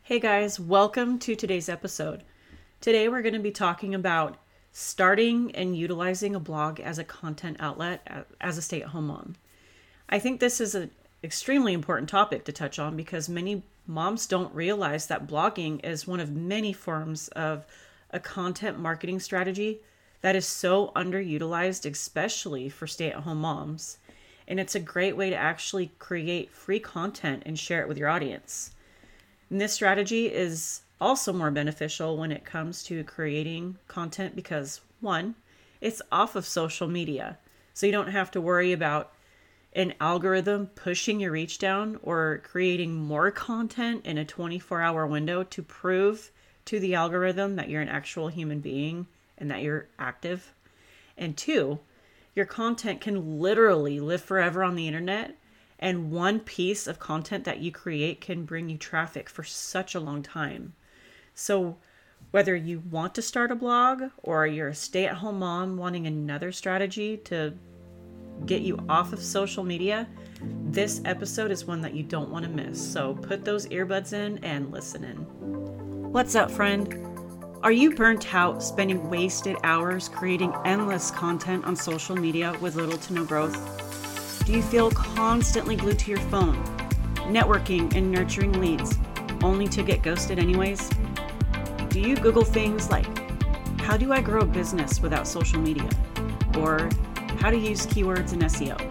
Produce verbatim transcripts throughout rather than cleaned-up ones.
Hey guys, welcome to today's episode. Today we're going to be talking about starting and utilizing a blog as a content outlet as a stay-at-home mom. I think this is an extremely important topic to touch on because many moms don't realize that blogging is one of many forms of a content marketing strategy that is so underutilized, especially for stay-at-home moms. And it's a great way to actually create free content and share it with your audience. And this strategy is also more beneficial when it comes to creating content because, one, it's off of social media. So you don't have to worry about an algorithm pushing your reach down or creating more content in a twenty-four hour window to prove to the algorithm that you're an actual human being and that you're active. And two, your content can literally live forever on the internet. And one piece of content that you create can bring you traffic for such a long time. So whether you want to start a blog or you're a stay-at-home mom wanting another strategy to get you off of social media, this episode is one that you don't want to miss. So put those earbuds in and listen in. What's up, friend? Are you burnt out spending wasted hours creating endless content on social media with little to no growth? Do you feel constantly glued to your phone, networking and nurturing leads, only to get ghosted anyways? Do you Google things like, how do I grow a business without social media? Or how to use keywords in S E O?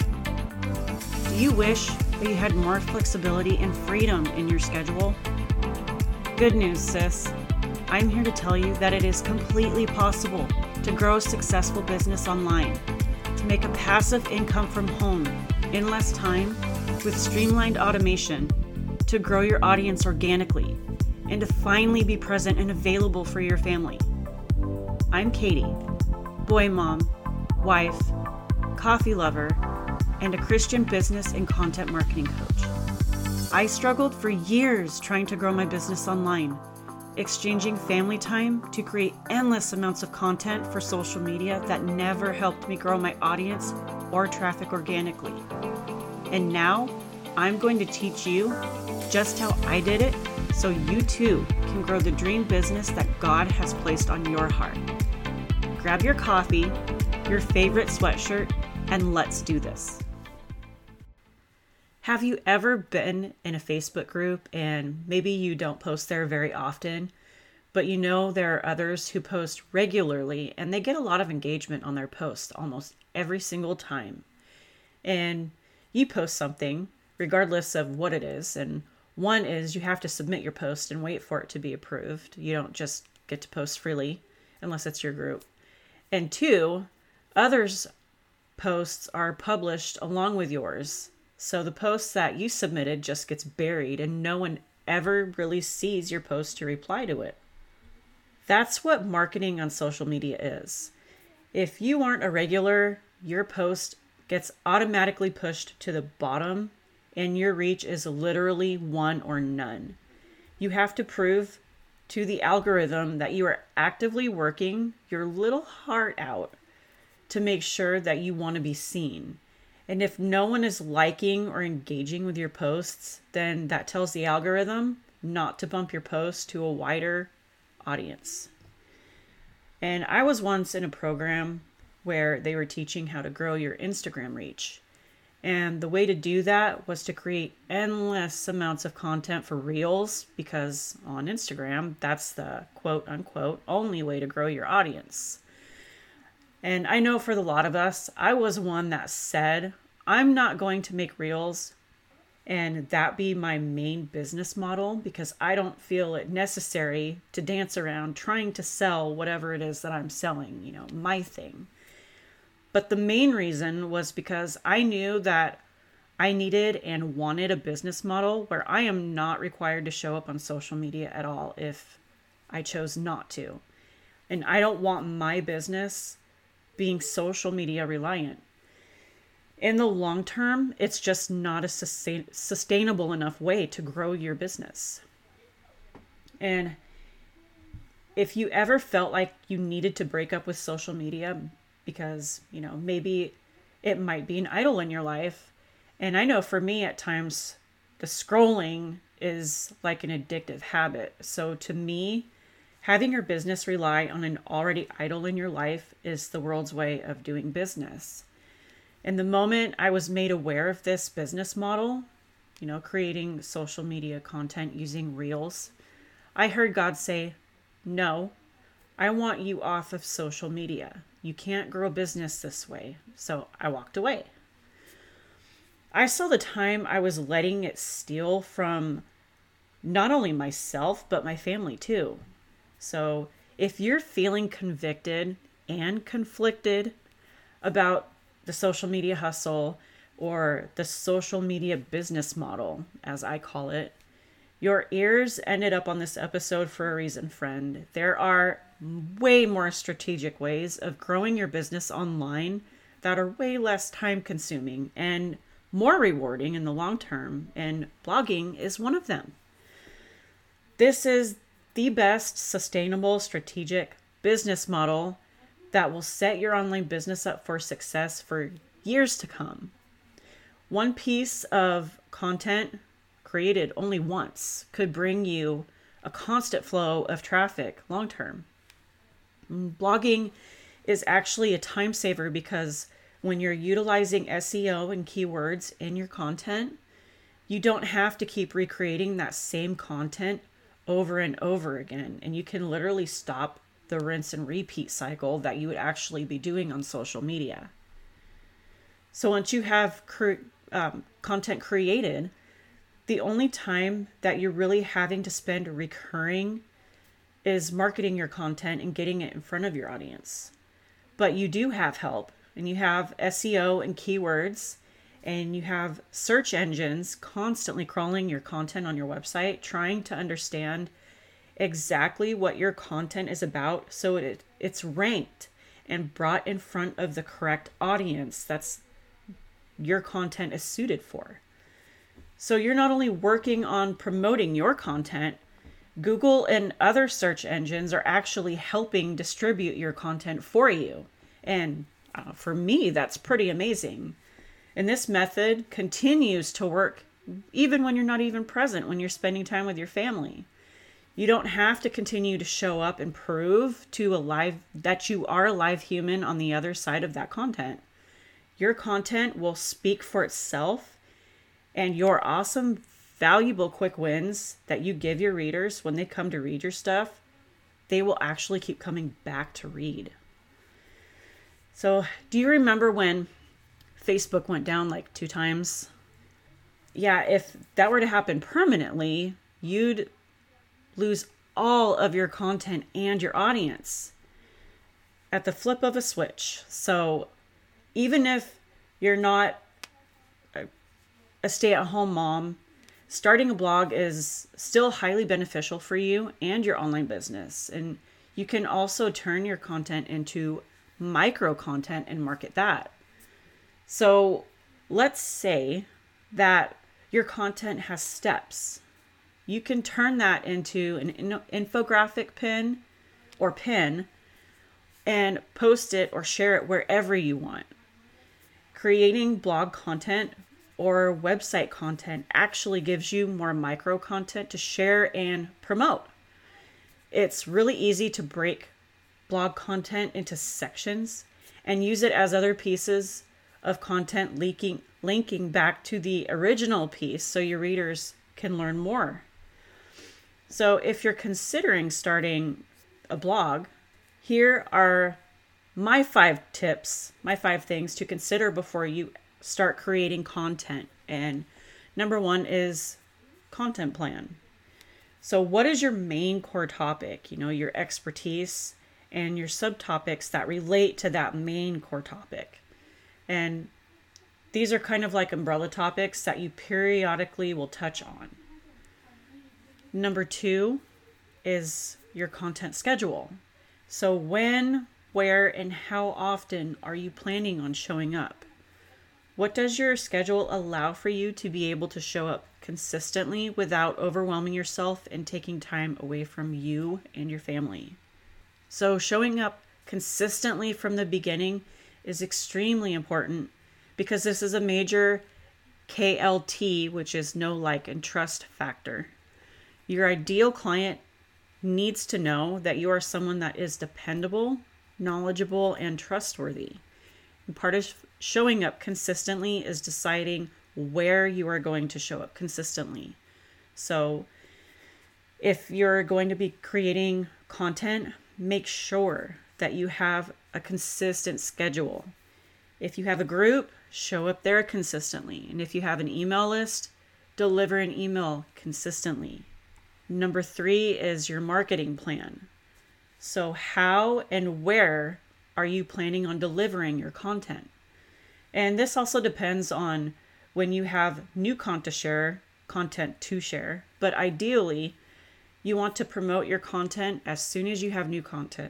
Do you wish that you had more flexibility and freedom in your schedule? Good news, sis. I'm here to tell you that it is completely possible to grow a successful business online, to make a passive income from home in less time with streamlined automation, to grow your audience organically, and to finally be present and available for your family. I'm Katie, boy mom, wife, coffee lover, and a Christian business and content marketing coach. I struggled for years trying to grow my business online, exchanging family time to create endless amounts of content for social media that never helped me grow my audience or traffic organically. And now I'm going to teach you just how I did it so you too can grow the dream business that God has placed on your heart. Grab your coffee, your favorite sweatshirt, and let's do this. Have you ever been in a Facebook group and maybe you don't post there very often, but you know there are others who post regularly and they get a lot of engagement on their posts almost every single time. And you post something regardless of what it is. And one is you have to submit your post and wait for it to be approved. You don't just get to post freely unless it's your group. And two, others' posts are published along with yours. So the post that you submitted just gets buried and no one ever really sees your post to reply to it. That's what marketing on social media is. If you aren't a regular, your post gets automatically pushed to the bottom and your reach is literally one or none. You have to prove to the algorithm that you are actively working your little heart out to make sure that you want to be seen. And if no one is liking or engaging with your posts, then that tells the algorithm not to bump your post to a wider audience. And I was once in a program where they were teaching how to grow your Instagram reach. And the way to do that was to create endless amounts of content for Reels, because on Instagram, that's the quote unquote only way to grow your audience. And I know for a lot of us, I was one that said, I'm not going to make Reels and that be my main business model because I don't feel it necessary to dance around trying to sell whatever it is that I'm selling, you know, my thing. But the main reason was because I knew that I needed and wanted a business model where I am not required to show up on social media at all if I chose not to. And I don't want my business being social media reliant. In the long term, it's just not a sustain- sustainable enough way to grow your business. And if you ever felt like you needed to break up with social media because, you know, maybe it might be an idol in your life. And I know for me at times, the scrolling is like an addictive habit. So to me, having your business rely on an already idol in your life is the world's way of doing business. And the moment I was made aware of this business model, you know, creating social media content using Reels, I heard God say, no, I want you off of social media. You can't grow a business this way. So I walked away. I saw the time I was letting it steal from not only myself, but my family too. So if you're feeling convicted and conflicted about the social media hustle or the social media business model, as I call it, your ears ended up on this episode for a reason, friend. There are way more strategic ways of growing your business online that are way less time consuming and more rewarding in the long term, and blogging is one of them. This is the best sustainable strategic business model that will set your online business up for success for years to come. One piece of content created only once could bring you a constant flow of traffic long term. Blogging is actually a time saver because when you're utilizing S E O and keywords in your content, you don't have to keep recreating that same content over and over again. And you can literally stop the rinse and repeat cycle that you would actually be doing on social media. So once you have cre- um, content created, the only time that you're really having to spend recurring is marketing your content and getting it in front of your audience. But you do have help, and you have S E O and keywords, and you have search engines constantly crawling your content on your website, trying to understand exactly what your content is about so it it's ranked and brought in front of the correct audience that's your content is suited for. So you're not only working on promoting your content, Google and other search engines are actually helping distribute your content for you. And uh, for me, that's pretty amazing. And this method continues to work even when you're not even present, when you're spending time with your family. You don't have to continue to show up and prove to a live that you are a live human on the other side of that content. Your content will speak for itself, and your awesome, valuable quick wins that you give your readers when they come to read your stuff, they will actually keep coming back to read. So, do you remember when Facebook went down like two times? Yeah, if that were to happen permanently, you'd lose all of your content and your audience at the flip of a switch. So even if you're not a stay-at-home mom, starting a blog is still highly beneficial for you and your online business. And you can also turn your content into micro content and market that. So let's say that your content has steps. You can turn that into an infographic pin or pin and post it or share it wherever you want. Creating blog content or website content actually gives you more micro content to share and promote. It's really easy to break blog content into sections and use it as other pieces of content linking, linking back to the original piece so your readers can learn more. So if you're considering starting a blog, here are my five tips, my five things to consider before you start creating content. And number one is content plan. So what is your main core topic? You know, your expertise and your subtopics that relate to that main core topic. And these are kind of like umbrella topics that you periodically will touch on. Number two is your content schedule. So when, where, and how often are you planning on showing up? What does your schedule allow for you to be able to show up consistently without overwhelming yourself and taking time away from you and your family? So showing up consistently from the beginning is extremely important because this is a major K L T, which is know, like, and trust factor. Your ideal client needs to know that you are someone that is dependable, knowledgeable, and trustworthy. And part of showing up consistently is deciding where you are going to show up consistently. So if you're going to be creating content, make sure that you have a consistent schedule. If you have a group, show up there consistently. And if you have an email list, deliver an email consistently. Number three is your marketing plan. So how and where are you planning on delivering your content? And this also depends on when you have new content to share, content to share, but ideally you want to promote your content as soon as you have new content.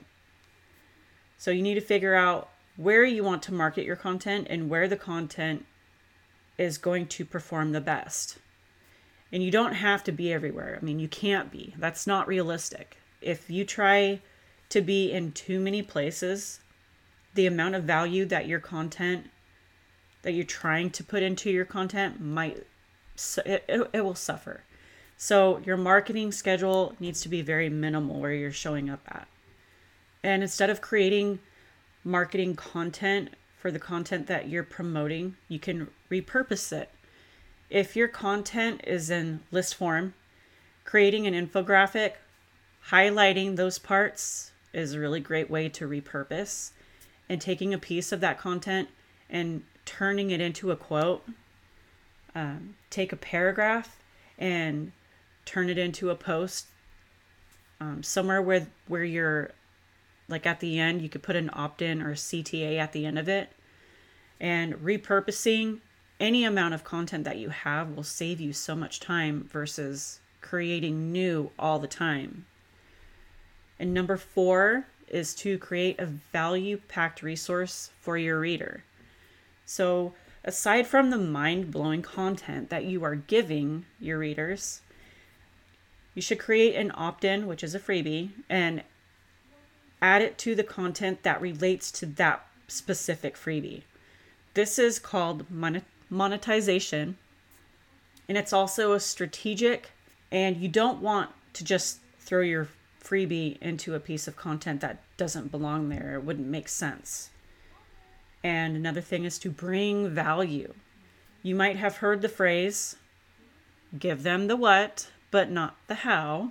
So you need to figure out where you want to market your content and where the content is going to perform the best. And you don't have to be everywhere. I mean, you can't be. That's not realistic. If you try to be in too many places, the amount of value that your content, that you're trying to put into your content might, it, it, it will suffer. So your marketing schedule needs to be very minimal where you're showing up at. And instead of creating marketing content for the content that you're promoting, you can repurpose it. If your content is in list form, creating an infographic, highlighting those parts is a really great way to repurpose, and taking a piece of that content and turning it into a quote. Um, take a paragraph and turn it into a post. Um, somewhere where where you're, like at the end, you could put an opt-in or a C T A at the end of it. And repurposing any amount of content that you have will save you so much time versus creating new all the time. And number four is to create a value-packed resource for your reader. So aside from the mind-blowing content that you are giving your readers, you should create an opt-in, which is a freebie, and add it to the content that relates to that specific freebie. This is called monetization, and it's also a strategic, and you don't want to just throw your freebie into a piece of content that doesn't belong there. It wouldn't make sense. And another thing is to bring value. You might have heard the phrase, give them the what, but not the how.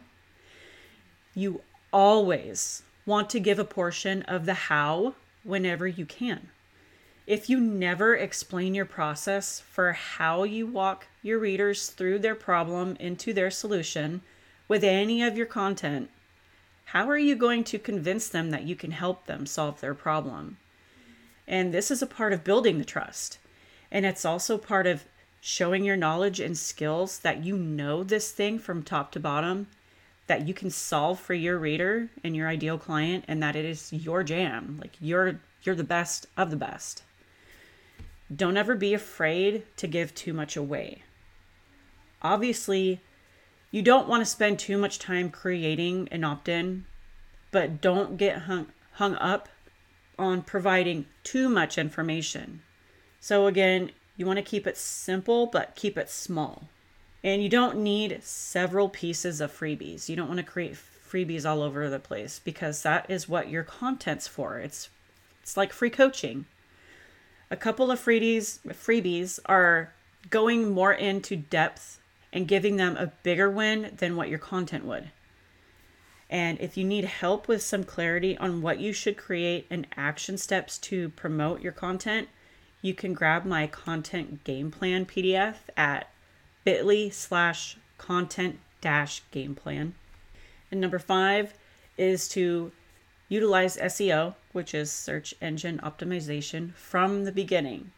You always want to give a portion of the how whenever you can. If you never explain your process for how you walk your readers through their problem into their solution with any of your content, how are you going to convince them that you can help them solve their problem? And this is a part of building the trust. And it's also part of showing your knowledge and skills that you know this thing from top to bottom, that you can solve for your reader and your ideal client, and that it is your jam. Like you're you're the best of the best. Don't ever be afraid to give too much away. Obviously, you don't want to spend too much time creating an opt-in, but don't get hung, hung up on providing too much information. So again, you want to keep it simple, but keep it small. And you don't need several pieces of freebies. You don't want to create freebies all over the place, because that is what your content's for. It's it's like free coaching. A couple of freebies freebies are going more into depth and giving them a bigger win than what your content would. And if you need help with some clarity on what you should create and action steps to promote your content, you can grab my content game plan P D F at bit.ly slash content dash game plan. And number five is to utilize S E O, which is search engine optimization, from the beginning.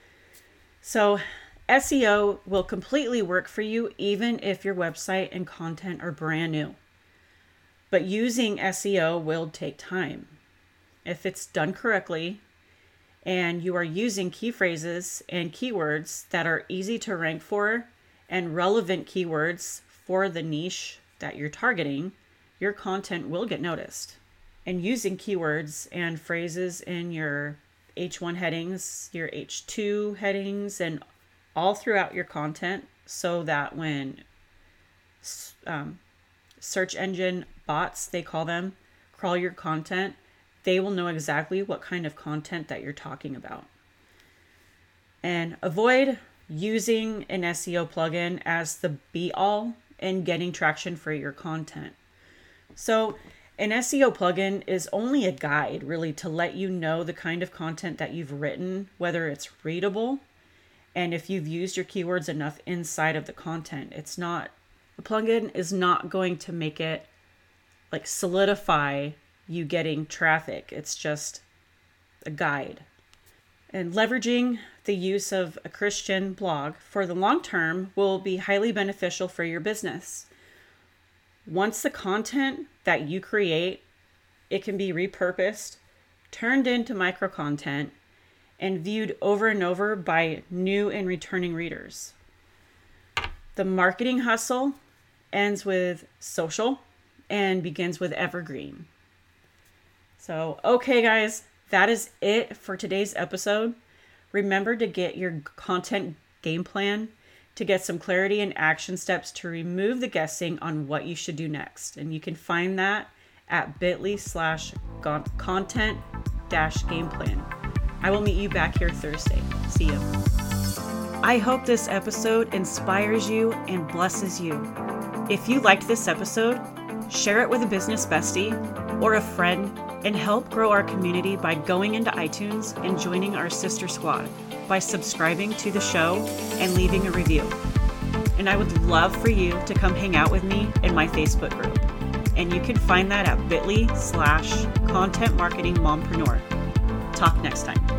So S E O will completely work for you even if your website and content are brand new. But using S E O will take time. If it's done correctly and you are using key phrases and keywords that are easy to rank for and relevant keywords for the niche that you're targeting, your content will get noticed. And using keywords and phrases in your H one headings, your H two headings, and all throughout your content so that when um, search engine bots, they call them, crawl your content, they will know exactly what kind of content that you're talking about. And avoid using an S E O plugin as the be-all in getting traction for your content. So an S E O plugin is only a guide, really, to let you know the kind of content that you've written, whether it's readable, and if you've used your keywords enough inside of the content. It's not, the plugin is not going to make it like solidify you getting traffic. It's just a guide. And leveraging the use of a Christian blog for the long term will be highly beneficial for your business. Once the content that you create, it can be repurposed, turned into micro content, and viewed over and over by new and returning readers. The marketing hustle ends with social and begins with evergreen. So, okay, guys, that is it for today's episode. Remember to get your content game plan to get some clarity and action steps to remove the guessing on what you should do next. And you can find that at bit.ly slash content dash game plan. I will meet you back here Thursday. See you. I hope this episode inspires you and blesses you. If you liked this episode, share it with a business bestie or a friend and help grow our community by going into iTunes and joining our sister squad by subscribing to the show and leaving a review. And I would love for you to come hang out with me in my Facebook group. And you can find that at bit.ly slash content marketing mompreneur. Talk next time.